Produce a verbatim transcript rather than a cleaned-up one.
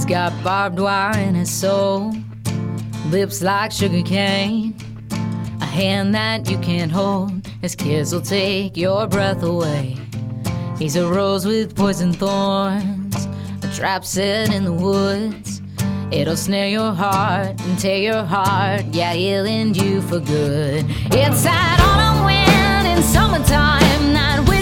He's got barbed wire in his soul, lips like sugar cane, a hand that you can't hold. His kiss will take your breath away. He's a rose with poison thorns, a trap set in the woods. It'll snare your heart and tear your heart. Yeah, he'll end you for good. It's that autumn wind in summertime, that